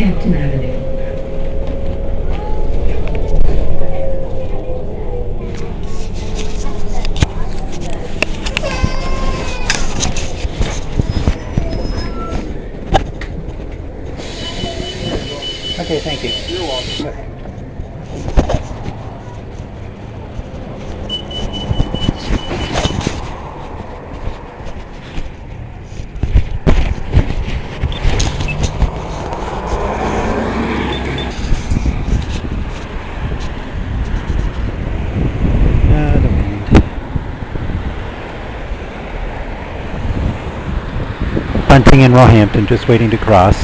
Roehampton Avenue. Okay, thank you. You're welcome. Okay. The wind. Bunting in Roehampton, just waiting to cross.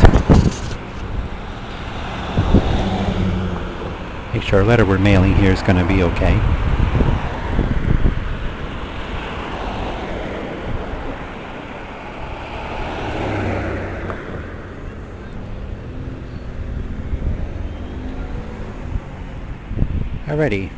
Make sure our letter we're mailing here is going to be okay. Alrighty.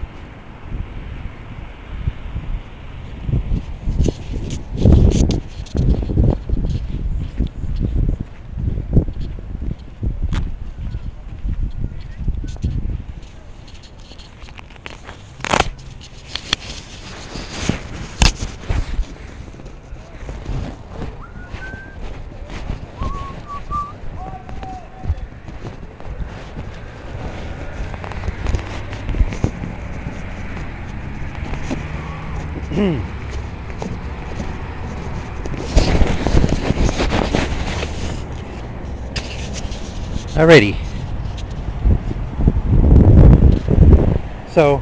Alrighty. So,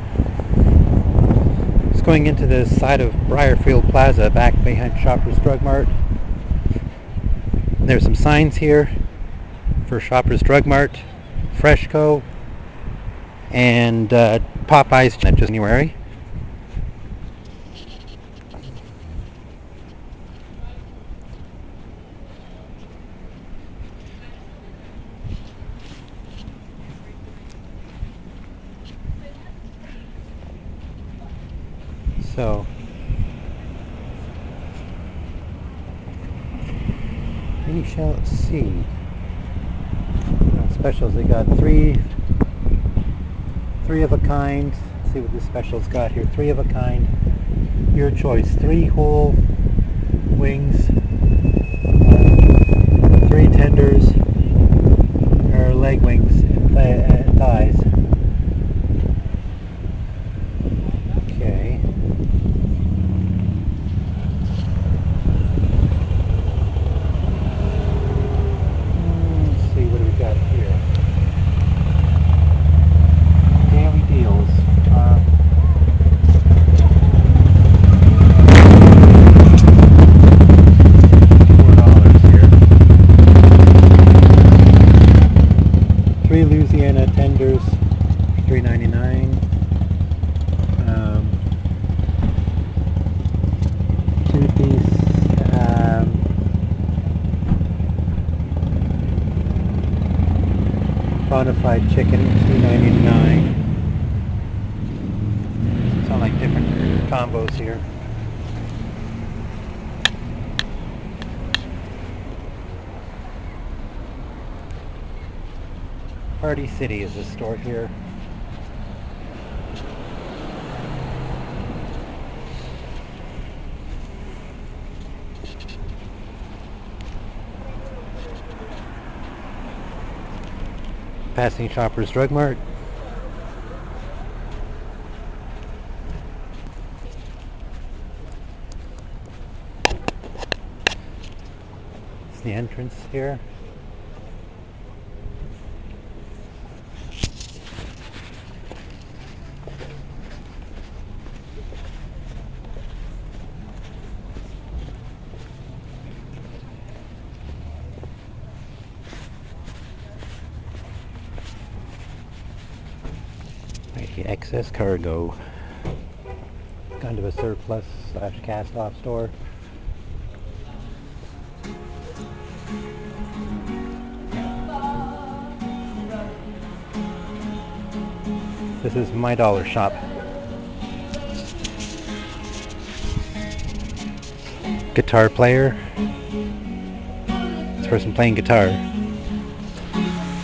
just going into the side of Briarfield Plaza, back behind Shoppers Drug Mart. There's some signs here for Shoppers Drug Mart, Freshco, and Popeyes in January. So, we shall see. Specials, they got three of a kind. Let's see what this special's got here. 3 of a kind. Your choice. 3 whole wings, 3 tenders, or leg wings and thighs. Okay. Let's see, what do we got here? Daily deals. $4 here. 3 Louisiana tenders, $3.99. 2-piece bonafide chicken, $2.99. Sound like different combos here. Party City is the store here. Passing Shoppers Drug Mart. It's the entrance here. Excess cargo. Kind of a surplus / cast off store. This is My Dollar Shop. Guitar player. This person playing guitar.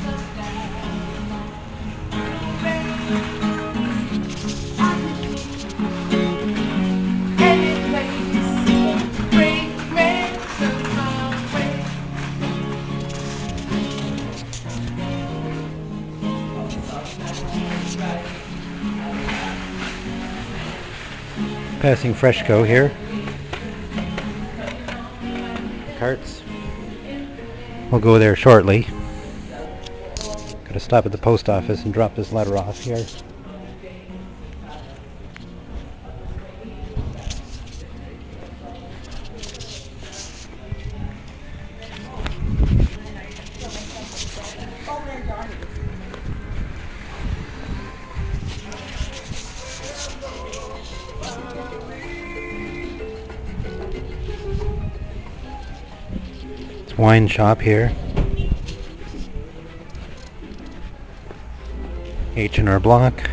Passing Freshco here. Carts. We'll go there shortly. Gotta stop at the post office and drop this letter off here. It's wine shop here. H&R Block.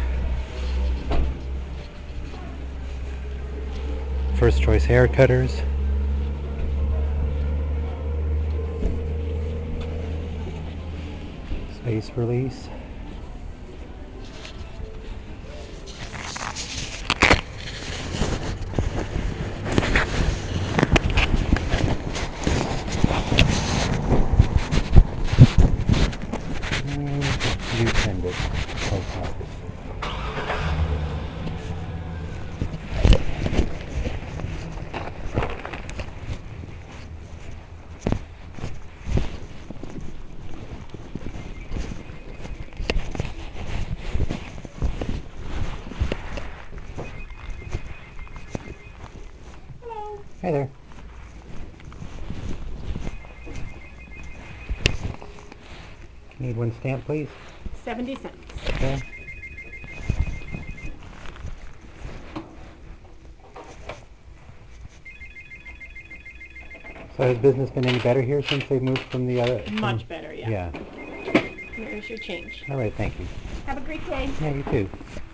First Choice Hair Cutters. Space Release. You send it. Post office. Hello. Hey there. Need one stamp, please? 70 cents. Okay. So has business been any better here since they moved from the other? Much better, yeah. Yeah. Here's your change. All right, thank you. Have a great day. Yeah, you too.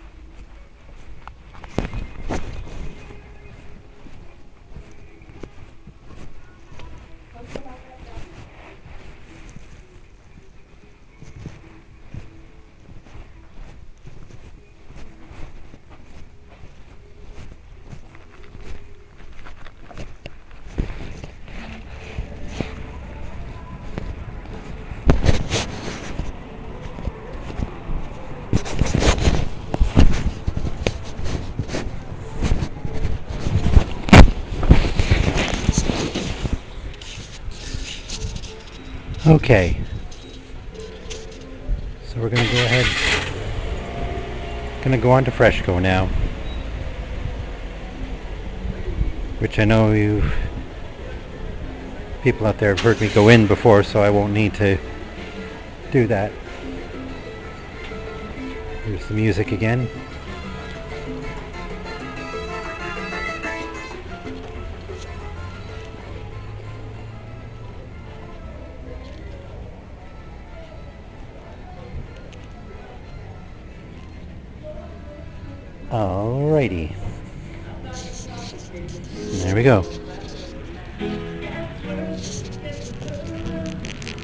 Okay. So we're going to go ahead. Going to go on to Freshco now. Which I know you people out there have heard me go in before, so I won't need to do that. Here's the music again. Alrighty. There we go.